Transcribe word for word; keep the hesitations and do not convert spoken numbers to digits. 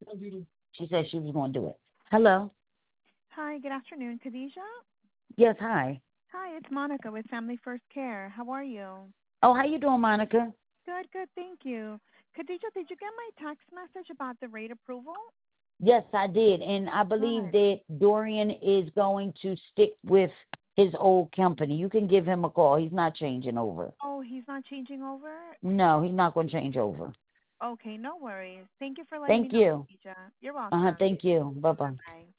She said she was going to do it. Hello. Hi, good afternoon, Khadijah. Yes, hi. Hi, it's Monica with Family First Care. How are you? Oh, how you doing, Monica? Good, good, thank you. Khadijah, did you get my text message about the rate approval? Yes, I did. And I believe Good. that Dorian is going to stick with his old company. You can give him a call. He's not changing over. Oh, he's not changing over? No, he's not going to change over. Okay, no worries. Thank you for letting me Thank know, you. Khadijah. You're Uh-huh, welcome. thank you. Bye-bye. Bye-bye.